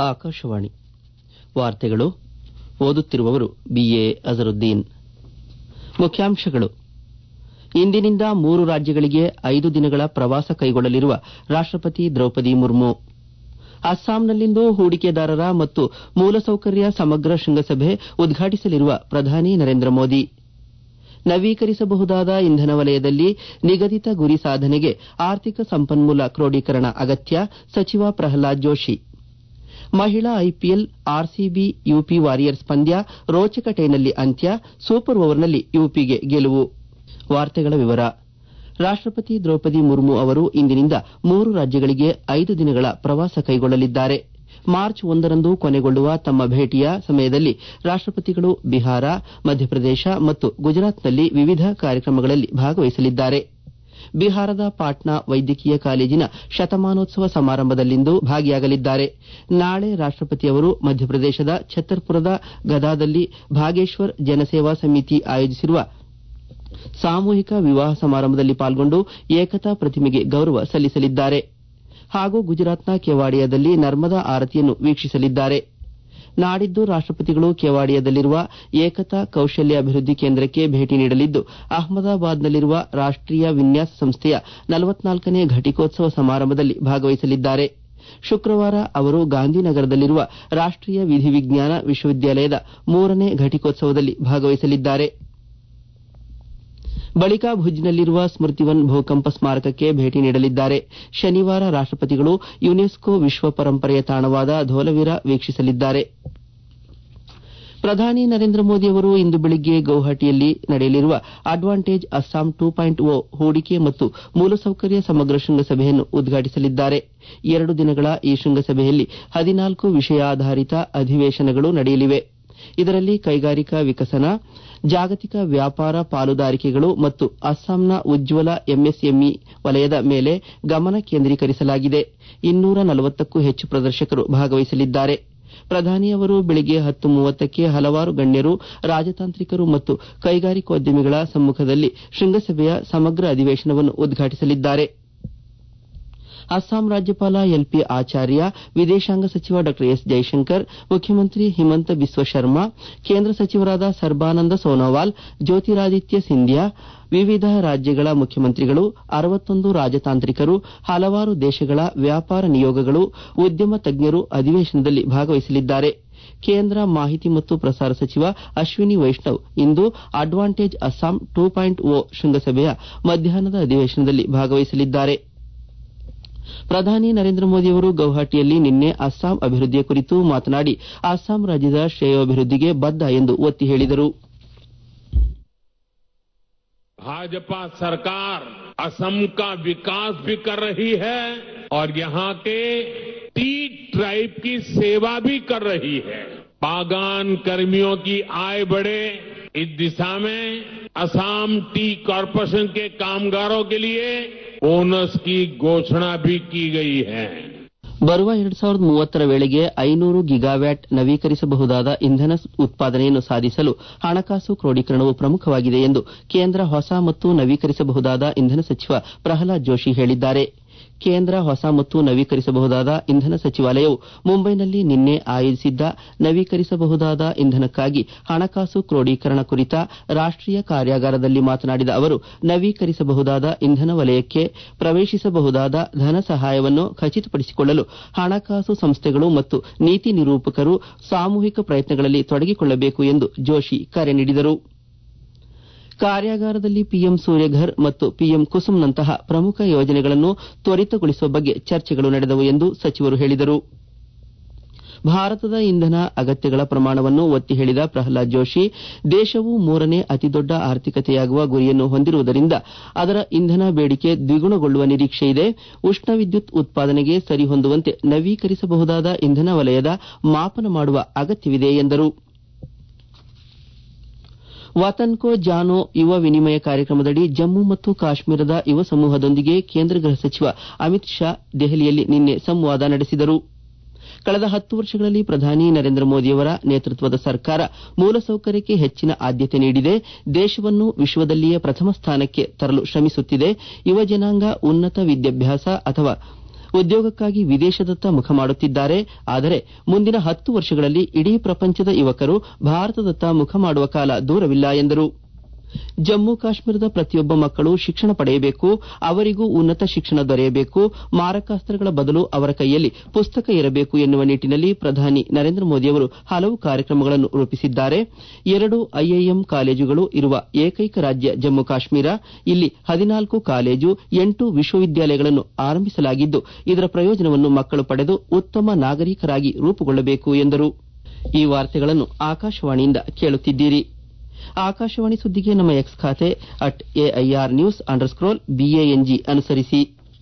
ಆಕಾಶವಾಣಿ ವಾರ್ತೆಗಳು ಓದುತ್ತಿರುವವರು ಬಿಎ ಅಜರುದ್ದೀನ್. ಮುಖ್ಯಾಂಶಗಳು. ಇಂದಿನಿಂದ 3 ರಾಜ್ಯಗಳಿಗೆ 5 ದಿನಗಳ ಪ್ರವಾಸ ಕೈಗೊಳ್ಳಲಿರುವ ರಾಷ್ಟಪತಿ ದ್ರೌಪದಿ ಮುರ್ಮು. ಅಸ್ಸಾಂನಲ್ಲಿಂದು ಹೂಡಿಕೆದಾರರ ಮತ್ತು ಮೂಲಸೌಕರ್ಯ ಸಮಗ್ರ ಶೃಂಗಸಭೆ ಉದ್ಘಾಟಿಸಲಿರುವ ಪ್ರಧಾನಿ ನರೇಂದ್ರ ಮೋದಿ. ನವೀಕರಿಸಬಹುದಾದ ಇಂಧನ ವಲಯದಲ್ಲಿ ನಿಗದಿತ ಗುರಿ ಸಾಧನೆಗೆ ಆರ್ಥಿಕ ಸಂಪನ್ಮೂಲ ಕ್ರೋಢೀಕರಣ ಅಗತ್ಯ, ಸಚಿವ ಪ್ರಹ್ಲಾದ್ ಜೋಶಿ. ಮಹಿಳಾ ಐಪಿಎಲ್ ಆರ್ಸಿಬಿ ಯುಪಿ ವಾರಿಯರ್ಸ್ ಪಂದ್ಯ ರೋಚಕ ಟೈನಲ್ಲಿ ಅಂತ್ಯ, ಸೂಪರ್ ಓವರ್ನಲ್ಲಿ ಯುಪಿಗೆ ಗೆಲುವು. ರಾಷ್ಟಪತಿ ದ್ರೌಪದಿ ಮುರ್ಮು ಅವರು ಇಂದಿನಿಂದ 3 ರಾಜ್ಯಗಳಿಗೆ 5 ದಿನಗಳ ಪ್ರವಾಸ ಕೈಗೊಳ್ಳಲಿದ್ದಾರೆ. ಮಾರ್ಚ್ 1ರಂದು ಕೊನೆಗೊಳ್ಳುವ ತಮ್ಮ ಭೇಟಿಯ ಸಮಯದಲ್ಲಿ ರಾಷ್ಟಪತಿಗಳು ಬಿಹಾರ, ಮಧ್ಯಪ್ರದೇಶ ಮತ್ತು ಗುಜರಾತ್ನಲ್ಲಿ ವಿವಿಧ ಕಾರ್ಯಕ್ರಮಗಳಲ್ಲಿ ಭಾಗವಹಿಸಲಿದ್ದಾರೆ. ಬಿಹಾರದ ಪಾಟ್ನಾ ವೈದ್ಯಕೀಯ ಕಾಲೇಜಿನ ಶತಮಾನೋತ್ಸವ ಸಮಾರಂಭದಲ್ಲಿಂದು ಭಾಗಿಯಾಗಲಿದ್ದಾರೆ. ನಾಳೆ ರಾಷ್ಟಪತಿ ಅವರು ಮಧ್ಯಪ್ರದೇಶದ ಛತ್ತರ್ಪುರದ ಗದಾದಲ್ಲಿ ಭಾಗೇಶ್ವರ್ ಜನಸೇವಾ ಸಮಿತಿ ಆಯೋಜಿಸಿರುವ ಸಾಮೂಹಿಕ ವಿವಾಹ ಸಮಾರಂಭದಲ್ಲಿ ಪಾಲ್ಗೊಂಡು ಏಕತಾ ಪ್ರತಿಮೆಗೆ ಗೌರವ ಸಲ್ಲಿಸಲಿದ್ದಾರೆ ಹಾಗೂ ಗುಜರಾತ್ನ ಕೆವಾಡಿಯಾದಲ್ಲಿ ನರ್ಮದಾ ಆರತಿಯನ್ನು ವೀಕ್ಷಿಸಲಿದ್ದಾರೆ. ನಾಡಿದ್ದು ರಾಷ್ಟಪತಿಗಳು ಕೆವಾಡಿಯಾದಲ್ಲಿರುವ ಏಕತಾ ಕೌಶಲ್ಯ ಅಭಿವೃದ್ಧಿ ಕೇಂದ್ರಕ್ಕೆ ಭೇಟಿ ನೀಡಲಿದ್ದು, ಅಹಮದಾಬಾದ್ನಲ್ಲಿರುವ ರಾಷ್ಟೀಯ ವಿನ್ಯಾಸ ಸಂಸ್ಥೆಯ 44ನೇ ಘಟಿಕೋತ್ಸವ ಸಮಾರಂಭದಲ್ಲಿ ಭಾಗವಹಿಸಲಿದ್ದಾರೆ. ಶುಕ್ರವಾರ ಅವರು ಗಾಂಧಿನಗರದಲ್ಲಿರುವ ರಾಷ್ಟೀಯ ವಿಧಿವಿಜ್ಞಾನ ವಿಶ್ವವಿದ್ಯಾಲಯದ 3ನೇ ಘಟಿಕೋತ್ಸವದಲ್ಲಿ ಭಾಗವಹಿಸಲಿದ್ದಾರೆ. ಬಳಿಕ ಭುಜ್ನಲ್ಲಿರುವ ಸ್ಮೃತಿವನ್ ಭೂಕಂಪ ಸ್ಮಾರಕಕ್ಕೆ ಭೇಟಿ ನೀಡಲಿದ್ದಾರೆ. ಶನಿವಾರ ರಾಷ್ಟಪತಿಗಳು ಯುನೆಸ್ಕೋ ವಿಶ್ವ ಪರಂಪರೆಯ ತಾಣವಾದ ಧೋಲವೀರ ವೀಕ್ಷಿಸಲಿದ್ದಾರೆ. ಪ್ರಧಾನಿ ನರೇಂದ್ರ ಮೋದಿ ಅವರು ಇಂದು ಬೆಳಿಗ್ಗೆ ಗೌಹಾಟಿಯಲ್ಲಿ ನಡೆಯಲಿರುವ ಅಡ್ವಾಂಟೇಜ್ ಅಸ್ಸಾಂ 2.0 ಹೂಡಿಕೆ ಮತ್ತು ಮೂಲಸೌಕರ್ಯ ಸಮಗ್ರ ಶೃಂಗಸಭೆಯನ್ನು ಉದ್ಘಾಟಿಸಲಿದ್ದಾರೆ. 2 ದಿನಗಳ ಈ ಶೃಂಗಸಭೆಯಲ್ಲಿ 14 ವಿಷಯಾಧಾರಿತ ಅಧಿವೇಶನಗಳು ನಡೆಯಲಿವೆ. ಇದರಲ್ಲಿ ಕೈಗಾರಿಕಾ ವಿಕಸನ, ಜಾಗತಿಕ ವ್ಯಾಪಾರ ಪಾಲುದಾರಿಕೆಗಳು ಮತ್ತು ಅಸ್ಸಾಂನ ಉಜ್ವಲ ಎಂಎಸ್ಎಂಇ ವಲಯದ ಮೇಲೆ ಗಮನ ಕೇಂದ್ರೀಕರಿಸಲಾಗಿದೆ. 240ಕ್ಕೂ ಹೆಚ್ಚು ಪ್ರದರ್ಶಕರು ಭಾಗವಹಿಸಲಿದ್ದಾರೆ. ಪ್ರಧಾನಿ ಅವರು ಬೆಳಿಗ್ಗೆ 10:30ಕ್ಕೆ ಹಲವಾರು ಗಣ್ಯರು, ರಾಜತಾಂತ್ರಿಕರು ಮತ್ತು ಕೈಗಾರಿಕೋದ್ಯಮಿಗಳ ಸಮ್ಮುಖದಲ್ಲಿ ಶೃಂಗಸಭೆಯ ಸಮಗ್ರ ಅಧಿವೇಶನವನ್ನು ಉದ್ಘಾಟಿಸಲಿದ್ದಾರೆ. ಅಸ್ಸಾಂ ರಾಜ್ಯಪಾಲ ಎಲ್ಪಿ ಆಚಾರ್ಯ, ವಿದೇಶಾಂಗ ಸಚಿವ ಡಾ ಎಸ್ ಜೈಶಂಕರ್, ಮುಖ್ಯಮಂತ್ರಿ ಹಿಮಂತ ಬಿಸ್ವ ಶರ್ಮಾ, ಕೇಂದ್ರ ಸಚಿವರಾದ ಸರ್ಬಾನಂದ ಸೋನೋವಾಲ್, ಜ್ಯೋತಿರಾದಿತ್ಯ ಸಿಂಧ್ಯಾ, ವಿವಿಧ ರಾಜ್ಯಗಳ ಮುಖ್ಯಮಂತ್ರಿಗಳು, 61 ರಾಜತಾಂತ್ರಿಕರು, ಹಲವಾರು ದೇಶಗಳ ವ್ಯಾಪಾರ ನಿಯೋಗಗಳು, ಉದ್ಯಮ ತಜ್ಞರು ಅಧಿವೇಶನದಲ್ಲಿ ಭಾಗವಹಿಸಲಿದ್ದಾರೆ. ಕೇಂದ್ರ ಮಾಹಿತಿ ಮತ್ತು ಪ್ರಸಾರ ಸಚಿವ ಅಶ್ವಿನಿ ವೈಷ್ಣವ್ ಇಂದು ಅಡ್ವಾಂಟೇಜ್ ಅಸ್ಸಾಂ 2.0 ಶೃಂಗಸಭೆಯ ಮಧ್ಯಾಹ್ನದ ಅಧಿವೇಶನದಲ್ಲಿ ಭಾಗವಹಿಸಲಿದ್ದಾರೆ. ಪ್ರಧಾನಿ ನರೇಂದ್ರ ಮೋದಿ ಅವರು ಗೌಹಾಟಿಯಲ್ಲಿ ನಿನ್ನೆ ಅಸ್ಸಾಂ ಅಭಿವೃದ್ಧಿಯ ಕುರಿತು ಮಾತನಾಡಿ, ಅಸ್ಸಾಂ ರಾಜ್ಯದ ಶ್ರೇಯೋಭಿವೃದ್ಧಿಗೆ ಬದ್ಧ ಎಂದು ಒತ್ತಿ ಹೇಳಿದರು. भाजपा सरकार असम का विकास भी कर रही है और यहां के टी ट्राइब की सेवा भी कर रही है. बागान कर्मियों की आय बढ़े, इस दिशा में असम टी कॉर्पोरेशन के कामगारों के लिए बोनस की घोषणा भी की गई है. ಬರುವ 2030ರ ವೇಳೆಗೆ 500 ಗಿಗಾವ್ಯಾಟ್ ನವೀಕರಿಸಬಹುದಾದ ಇಂಧನ ಉತ್ಪಾದನೆಯನ್ನು ಸಾಧಿಸಲು ಹಣಕಾಸು ಕ್ರೋಢೀಕರಣವು ಪ್ರಮುಖವಾಗಿದೆ ಎಂದು ಕೇಂದ್ರ ಹೊಸ ಮತ್ತು ನವೀಕರಿಸಬಹುದಾದ ಇಂಧನ ಸಚಿವ ಪ್ರಹ್ಲಾದ್ ಜೋಶಿ ಹೇಳಿದ್ದಾರೆ. ಕೇಂದ್ರ ಹೊಸ ಮತ್ತು ನವೀಕರಿಸಬಹುದಾದ ಇಂಧನ ಸಚಿವಾಲಯವು ಮುಂಬೈನಲ್ಲಿ ನಿನ್ನೆ ಆಯೋಜಿಸಿದ್ದ ನವೀಕರಿಸಬಹುದಾದ ಇಂಧನಕ್ಕಾಗಿ ಹಣಕಾಸು ಕ್ರೋಢೀಕರಣ ಕುರಿತ ರಾಷ್ಟೀಯ ಕಾರ್ಯಾಗಾರದಲ್ಲಿ ಮಾತನಾಡಿದ ಅವರು, ನವೀಕರಿಸಬಹುದಾದ ಇಂಧನ ವಲಯಕ್ಕೆ ಪ್ರವೇಶಿಸಬಹುದಾದ ಧನ ಸಹಾಯವನ್ನು ಖಚಿತಪಡಿಸಿಕೊಳ್ಳಲು ಹಣಕಾಸು ಸಂಸ್ಥೆಗಳು ಮತ್ತು ನೀತಿ ನಿರೂಪಕರು ಸಾಮೂಹಿಕ ಪ್ರಯತ್ನಗಳಲ್ಲಿ ತೊಡಗಿಕೊಳ್ಳಬೇಕು ಎಂದು ಜೋಶಿ ಕರೆ ನೀಡಿದರು. ಕಾರ್ಯಾಗಾರದಲ್ಲಿ ಪಿಎಂ ಸೂರ್ಯಘರ್ ಮತ್ತು ಪಿಎಂ ಕುಸುಮ್ನಂತಹ ಪ್ರಮುಖ ಯೋಜನೆಗಳನ್ನು ತ್ವರಿತಗೊಳಿಸುವ ಬಗ್ಗೆ ಚರ್ಚೆಗಳು ನಡೆದವು ಎಂದು ಸಚಿವರು ಹೇಳಿದರು. ಭಾರತದ ಇಂಧನ ಅಗತ್ಯಗಳ ಪ್ರಮಾಣವನ್ನು ಒತ್ತಿ ಹೇಳಿದ ಪ್ರಹ್ಲಾದ್ ಜೋಶಿ, ದೇಶವು 3ನೇ ಅತಿದೊಡ್ಡ ಆರ್ಥಿಕತೆಯಾಗುವ ಗುರಿಯನ್ನು ಹೊಂದಿರುವುದರಿಂದ ಅದರ ಇಂಧನ ಬೇಡಿಕೆ ದ್ವಿಗುಣಗೊಳ್ಳುವ ನಿರೀಕ್ಷೆಯಿದೆ. ಉಷ್ಣ ವಿದ್ಯುತ್ ಉತ್ಪಾದನೆಗೆ ಸರಿಹೊಂದುವಂತೆ ನವೀಕರಿಸಬಹುದಾದ ಇಂಧನ ವಲಯದ ಮಾಪನ ಮಾಡುವ ಅಗತ್ಯವಿದೆ ಎಂದರು. ವತನ್ ಕೋ ಜಾನೋ ಯುವ ವಿನಿಮಯ ಕಾರ್ಯಕ್ರಮದಡಿ ಜಮ್ಮು ಮತ್ತು ಕಾಶ್ಮೀರದ ಯುವ ಸಮೂಹದೊಂದಿಗೆ ಕೇಂದ್ರ ಗೃಹ ಸಚಿವ ಅಮಿತ್ ಶಾ ದೆಹಲಿಯಲ್ಲಿ ನಿನ್ನೆ ಸಂವಾದ ನಡೆಸಿದರು. ಕಳೆದ 10 ವರ್ಷಗಳಲ್ಲಿ ಪ್ರಧಾನಿ ನರೇಂದ್ರ ಮೋದಿಯವರ ನೇತೃತ್ವದ ಸರ್ಕಾರ ಮೂಲಸೌಕರ್ಯಕ್ಕೆ ಹೆಚ್ಚಿನ ಆದ್ಯತೆ ನೀಡಿದೆ. ದೇಶವನ್ನು ವಿಶ್ವದಲ್ಲಿಯೇ ಪ್ರಥಮ ಸ್ಥಾನಕ್ಕೆ ತರಲು ಶ್ರಮಿಸುತ್ತಿದೆ. ಯುವ ಜನಾಂಗ ಉನ್ನತ ವಿದ್ಯಾಭ್ಯಾಸ ಅಥವಾ ಉದ್ಯೋಗಕ್ಕಾಗಿ ವಿದೇಶದತ್ತ ಮುಖ ಮಾಡುತ್ತಿದ್ದಾರೆ. ಆದರೆ ಮುಂದಿನ 10 ವರ್ಷಗಳಲ್ಲಿ ಇಡೀ ಪ್ರಪಂಚದ ಯುವಕರು ಭಾರತದತ್ತ ಮುಖ ಮಾಡುವ ಕಾಲ ದೂರವಿಲ್ಲ ಎಂದರು. ಜಮ್ಮು ಕಾಶ್ಮೀರದ ಪ್ರತಿಯೊಬ್ಬ ಮಕ್ಕಳು ಶಿಕ್ಷಣ ಪಡೆಯಬೇಕು, ಅವರಿಗೂ ಉನ್ನತ ಶಿಕ್ಷಣ ದೊರೆಯಬೇಕು, ಮಾರಕಾಸ್ತ್ರಗಳ ಬದಲು ಅವರ ಕೈಯಲ್ಲಿ ಪುಸ್ತಕ ಇರಬೇಕು ಎನ್ನುವ ನಿಟ್ಟಿನಲ್ಲಿ ಪ್ರಧಾನಿ ನರೇಂದ್ರ ಮೋದಿ ಅವರು ಹಲವು ಕಾರ್ಯಕ್ರಮಗಳನ್ನು ರೂಪಿಸಿದ್ದಾರೆ. 2 ಐಐಎಂ ಕಾಲೇಜುಗಳು ಇರುವ ಏಕೈಕ ರಾಜ್ಯ ಜಮ್ಮು ಕಾಶ್ಮೀರ. ಇಲ್ಲಿ 14 ಕಾಲೇಜು, 8 ವಿಶ್ವವಿದ್ಯಾಲಯಗಳನ್ನು ಆರಂಭಿಸಲಾಗಿದ್ದು, ಇದರ ಪ್ರಯೋಜನವನ್ನು ಮಕ್ಕಳು ಪಡೆದು ಉತ್ತಮ ನಾಗರಿಕರಾಗಿ ರೂಪುಗೊಳ್ಳಬೇಕು ಎಂದರು. ಈ ವಾರ್ತೆಗಳನ್ನು ಆಕಾಶವಾಣಿಯಿಂದ ಕೇಳುತ್ತಿದ್ದೀರಿ. ಆಕಾಶವಾಣಿ ಸುದ್ದಿಗೆ ನಮ್ಮ ಎಕ್ಸ್ ಖಾತೆ @AIRnews_BANG ಅನುಸರಿಸಿ.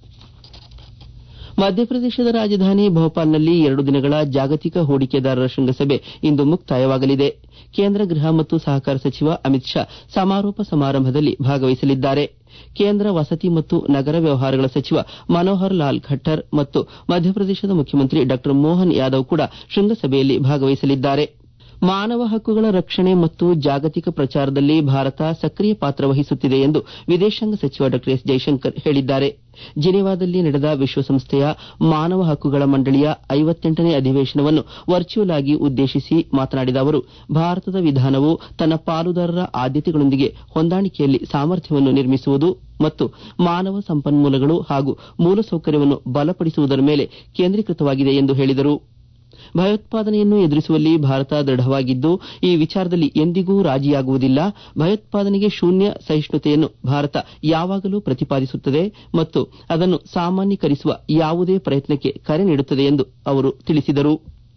ಮಧ್ಯಪ್ರದೇಶದ ರಾಜಧಾನಿ ಭೋಪಾಲ್ನಲ್ಲಿ 2 ದಿನಗಳ ಜಾಗತಿಕ ಹೂಡಿಕೆದಾರರ ಶೃಂಗಸಭೆ ಇಂದು ಮುಕ್ತಾಯವಾಗಲಿದೆ. ಕೇಂದ್ರ ಗೃಹ ಮತ್ತು ಸಹಕಾರ ಸಚಿವ ಅಮಿತ್ ಶಾ ಸಮಾರೋಪ ಸಮಾರಂಭದಲ್ಲಿ ಭಾಗವಹಿಸಲಿದ್ದಾರೆ. ಕೇಂದ್ರ ವಸತಿ ಮತ್ತು ನಗರ ವ್ಯವಹಾರಗಳ ಸಚಿವ ಮನೋಹರ್ ಲಾಲ್ ಖಟ್ಟರ್ ಮತ್ತು ಮಧ್ಯಪ್ರದೇಶದ ಮುಖ್ಯಮಂತ್ರಿ ಡಾ ಮೋಹನ್ ಯಾದವ್ ಕೂಡ ಶೃಂಗಸಭೆಯಲ್ಲಿ ಭಾಗವಹಿಸಲಿದ್ದಾರೆ. ಮಾನವ ಹಕ್ಕುಗಳ ರಕ್ಷಣೆ ಮತ್ತು ಜಾಗತಿಕ ಪ್ರಚಾರದಲ್ಲಿ ಭಾರತ ಸಕ್ರಿಯ ಪಾತ್ರ ವಹಿಸುತ್ತಿದೆ ಎಂದು ವಿದೇಶಾಂಗ ಸಚಿವ ಡಾ ಎಸ್ ಜೈಶಂಕರ್ ಹೇಳಿದ್ದಾರೆ. ಜಿನೆವಾದಲ್ಲಿ ನಡೆದ ವಿಶ್ವಸಂಸ್ಥೆಯ ಮಾನವ ಹಕ್ಕುಗಳ ಮಂಡಳಿಯ 58ನೇ ಅಧಿವೇಶನವನ್ನು ವರ್ಚುವಲ್ ಆಗಿ ಉದ್ದೇಶಿಸಿ ಮಾತನಾಡಿದ ಅವರು, ಭಾರತದ ವಿಧಾನವು ತನ್ನ ಪಾಲುದಾರರ ಆದ್ಯತೆಗಳೊಂದಿಗೆ ಹೊಂದಾಣಿಕೆಯಲ್ಲಿ ಸಾಮರ್ಥ್ಯವನ್ನು ನಿರ್ಮಿಸುವುದು ಮತ್ತು ಮಾನವ ಸಂಪನ್ಮೂಲಗಳು ಹಾಗೂ ಮೂಲಸೌಕರ್ಯವನ್ನು ಬಲಪಡಿಸುವುದರ ಮೇಲೆ ಕೇಂದ್ರೀಕೃತವಾಗಿದೆ ಎಂದು ಹೇಳಿದರು. ಭಯೋತ್ಪಾದನೆಯನ್ನು ಎದುರಿಸುವಲ್ಲಿ ಭಾರತ ದೃಢವಾಗಿದ್ದು, ಈ ವಿಚಾರದಲ್ಲಿ ಎಂದಿಗೂ ರಾಜಿಯಾಗುವುದಿಲ್ಲ. ಭಯೋತ್ಪಾದನೆಗೆ ಶೂನ್ಯ ಸಹಿಷ್ಣುತೆಯನ್ನು ಭಾರತ ಯಾವಾಗಲೂ ಪ್ರತಿಪಾದಿಸುತ್ತದೆ ಮತ್ತು ಅದನ್ನು ಸಾಮಾನ್ಯೀಕರಿಸುವ ಯಾವುದೇ ಪ್ರಯತ್ನಕ್ಕೆ ಕರೆ ನೀಡುತ್ತದೆ ಎಂದು ಅವರು ತಿಳಿಸಿದರು.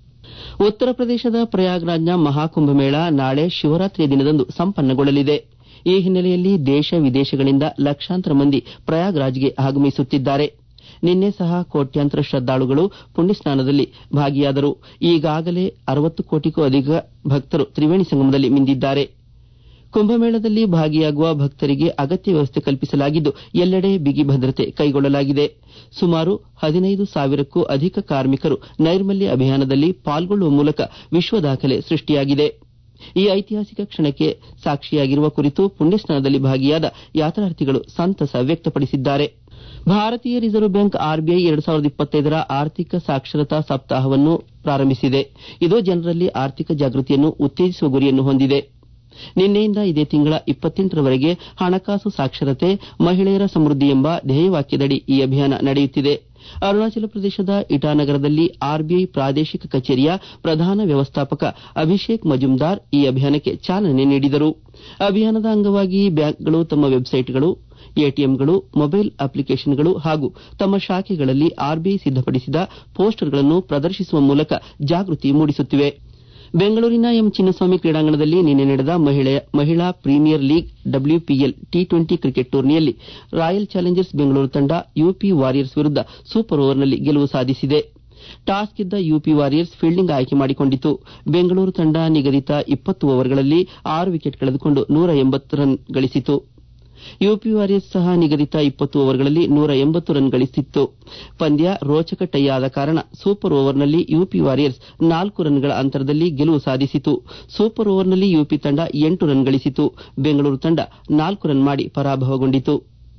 ಉತ್ತರ ಪ್ರದೇಶದ ಪ್ರಯಾಗ್ರಾಜ್ನ ಮಹಾಕುಂಭಮೇಳ ನಾಳೆ ಶಿವರಾತ್ರಿಯ ದಿನದಂದು ಸಂಪನ್ನಗೊಳ್ಳಲಿದೆ. ಈ ಹಿನ್ನೆಲೆಯಲ್ಲಿ ದೇಶ ವಿದೇಶಗಳಿಂದ ಲಕ್ಷಾಂತರ ಮಂದಿ ಪ್ರಯಾಗ್ರಾಜ್ಗೆ ಆಗಮಿಸುತ್ತಿದ್ದಾರೆ. ನಿನ್ನೆ ಸಹ ಕೋಟ್ಯಾಂತರ ಶ್ರದ್ದಾಳುಗಳು ಪುಣ್ಯಸ್ನಾನದಲ್ಲಿ ಭಾಗಿಯಾದರು. ಈಗಾಗಲೇ 60 ಕೋಟಿಗೂ ಅಧಿಕ ಭಕ್ತರು ತ್ರಿವೇಣಿ ಸಂಗಮದಲ್ಲಿ ಮಿಂದಿದ್ದಾರೆ. ಕುಂಭಮೇಳದಲ್ಲಿ ಭಾಗಿಯಾಗುವ ಭಕ್ತರಿಗೆ ಅಗತ್ಯ ವ್ಯವಸ್ಥೆ ಕಲ್ಪಿಸಲಾಗಿದ್ದು, ಎಲ್ಲೆಡೆ ಬಿಗಿ ಭದ್ರತೆ ಕೈಗೊಳ್ಳಲಾಗಿದೆ. ಸುಮಾರು 15,000ಕ್ಕೂ ಅಧಿಕ ಕಾರ್ಮಿಕರು ನೈರ್ಮಲ್ಯ ಅಭಿಯಾನದಲ್ಲಿ ಪಾಲ್ಗೊಳ್ಳುವ ಮೂಲಕ ವಿಶ್ವ ದಾಖಲೆ ಸೃಷ್ಟಿಯಾಗಿದೆ. ಈ ಐತಿಹಾಸಿಕ ಕ್ಷಣಕ್ಕೆ ಸಾಕ್ಷಿಯಾಗಿರುವ ಕುರಿತು ಪುಣ್ಯಸ್ನಾನದಲ್ಲಿ ಭಾಗಿಯಾದ ಯಾತ್ರಾರ್ಥಿಗಳು ಸಂತಸ ವ್ಯಕ್ತಪಡಿಸಿದ್ದಾರೆ. ಭಾರತೀಯ ರಿಸರ್ವ್ ಬ್ಯಾಂಕ್ ಆರ್ಬಿಐ 2025ರ ಆರ್ಥಿಕ ಸಾಕ್ಷರತಾ ಸಪ್ತಾಹವನ್ನು ಪ್ರಾರಂಭಿಸಿದೆ. ಇದು ಜನರಲ್ಲಿ ಆರ್ಥಿಕ ಜಾಗೃತಿಯನ್ನು ಉತ್ತೇಜಿಸುವ ಗುರಿಯನ್ನು ಹೊಂದಿದೆ. ನಿನ್ನೆಯಿಂದ ಇದೇ ತಿಂಗಳ 28ರವರೆಗೆ ಹಣಕಾಸು ಸಾಕ್ಷರತೆ, ಮಹಿಳೆಯರ ಸಮೃದ್ಧಿ ಎಂಬ ಧ್ಯೇಯವಾಕ್ಯದಡಿ ಈ ಅಭಿಯಾನ ನಡೆಯುತ್ತಿದೆ. ಅರುಣಾಚಲ ಪ್ರದೇಶದ ಇಟಾನಗರದಲ್ಲಿ ಆರ್ಬಿಐ ಪ್ರಾದೇಶಿಕ ಕಚೇರಿಯ ಪ್ರಧಾನ ವ್ಯವಸ್ಥಾಪಕ ಅಭಿಷೇಕ್ ಮಜುಂದಾರ್ ಈ ಅಭಿಯಾನಕ್ಕೆ ಚಾಲನೆ ನೀಡಿದರು. ಅಭಿಯಾನದ ಅಂಗವಾಗಿ ಬ್ಯಾಂಕ್ಗಳು ತಮ್ಮ ವೆಬ್ಸೈಟ್ಗಳು, ಎಟಿಎಂಗಳು, ಮೊಬೈಲ್ ಅಪ್ಲಿಕೇಷನ್ಗಳು ಹಾಗೂ ತಮ್ಮ ಶಾಖೆಗಳಲ್ಲಿ ಆರ್ಬಿಐ ಸಿದ್ದಪಡಿಸಿದ ಪೋಸ್ಟರ್ಗಳನ್ನು ಪ್ರದರ್ಶಿಸುವ ಮೂಲಕ ಜಾಗೃತಿ ಮೂಡಿಸುತ್ತಿವೆ. ಬೆಂಗಳೂರಿನ ಎಂ ಚಿನ್ನಸ್ವಾಮಿ ಕ್ರೀಡಾಂಗಣದಲ್ಲಿ ನಿನ್ನೆ ನಡೆದ ಮಹಿಳಾ premier league WPL T20 cricket ಟೂರ್ನಿಯಲ್ಲಿ ರಾಯಲ್ ಚಾಲೆಂಜರ್ಸ್ ಬೆಂಗಳೂರು ತಂಡ ಯುಪಿ ವಾರಿಯರ್ಸ್ ವಿರುದ್ಧ ಸೂಪರ್ ಓವರ್ನಲ್ಲಿ ಗೆಲುವು ಸಾಧಿಸಿದೆ. ಟಾಸ್ ಗೆದ್ದ ಯುಪಿ ವಾರಿಯರ್ಸ್ ಫೀಲ್ಡಿಂಗ್ ಆಯ್ಕೆ ಮಾಡಿಕೊಂಡಿತು. ಬೆಂಗಳೂರು ತಂಡ ನಿಗದಿತ 20 ಓವರ್ಗಳಲ್ಲಿ 6 ವಿಕೆಟ್ ಕಳೆದುಕೊಂಡು 180 ರನ್ ಗಳಿಸಿತು. ಯುಪಿ ವಾರಿಯರ್ಸ್ ಸಹ ನಿಗದಿತ 20 ಓವರ್ಗಳಲ್ಲಿ 180 ರನ್ ಗಳಿಸಿತ್ತು. ಪಂದ್ಯ ರೋಚಕ ಟೈ ಆದ ಕಾರಣ ಸೂಪರ್ ಓವರ್ನಲ್ಲಿ ಯುಪಿ ವಾರಿಯರ್ಸ್ 4 ರನ್ಗಳ ಅಂತರದಲ್ಲಿ ಗೆಲುವು ಸಾಧಿಸಿತು. ಸೂಪರ್ ಓವರ್ನಲ್ಲಿ ಯುಪಿ ತಂಡ 8 ರನ್ ಗಳಿಸಿತು. ಬೆಂಗಳೂರು ತಂಡ 4 ರನ್ ಮಾಡಿ ಪರಾಭವಗೊಂಡಿತು.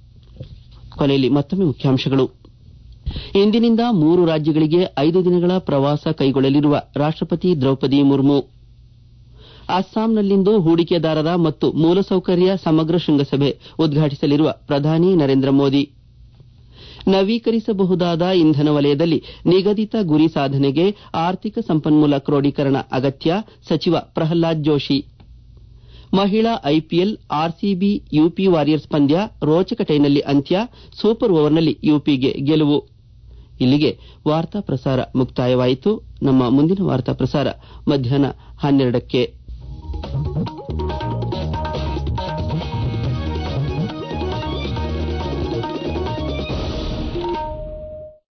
ಕೊನೆಯಲ್ಲಿ ಮತ್ತೊಮ್ಮೆ ಮುಖ್ಯಾಂಶಗಳು. ಇಂದಿನಿಂದ 3 ರಾಜ್ಯಗಳಿಗೆ 5 ದಿನಗಳ ಪ್ರವಾಸ ಕೈಗೊಳ್ಳಲಿರುವ ರಾಷ್ಟ್ರಪತಿ ದ್ರೌಪದಿ ಮುರ್ಮು. ಅಸ್ಸಾಂನಲ್ಲಿಂದು ಹೂಡಿಕೆದಾರರ ಮತ್ತು ಮೂಲಸೌಕರ್ಯ ಸಮಗ್ರ ಶೃಂಗಸಭೆ ಉದ್ಘಾಟಿಸಲಿರುವ ಪ್ರಧಾನಿ ನರೇಂದ್ರ ಮೋದಿ. ನವೀಕರಿಸಬಹುದಾದ ಇಂಧನ ವಲಯದಲ್ಲಿ ನಿಗದಿತ ಗುರಿ ಸಾಧನೆಗೆ ಆರ್ಥಿಕ ಸಂಪನ್ಮೂಲ ಕ್ರೋಢೀಕರಣ ಅಗತ್ಯ, ಸಚಿವ ಪ್ರಹ್ಲಾದ್ ಜೋಶಿ. ಮಹಿಳಾ ಐಪಿಎಲ್ ಆರ್ಸಿಬಿ ಯುಪಿ ವಾರಿಯರ್ಸ್ ಪಂದ್ಯ ರೋಚಕ ಟೈನಲ್ಲಿ ಅಂತ್ಯ, ಸೂಪರ್ ಓವರ್ನಲ್ಲಿ ಯುಪಿಗೆ ಗೆಲುವು. ಇಲ್ಲಿಗೆ ವಾರ್ತಾ ಪ್ರಸಾರ ಮುಕ್ತಾಯವಾಯಿತು. ನಮ್ಮ ಮುಂದಿನ ವಾರ್ತಾ ಪ್ರಸಾರ ಮಧ್ಯಾಹ್ನ 12ಕ್ಕೆ.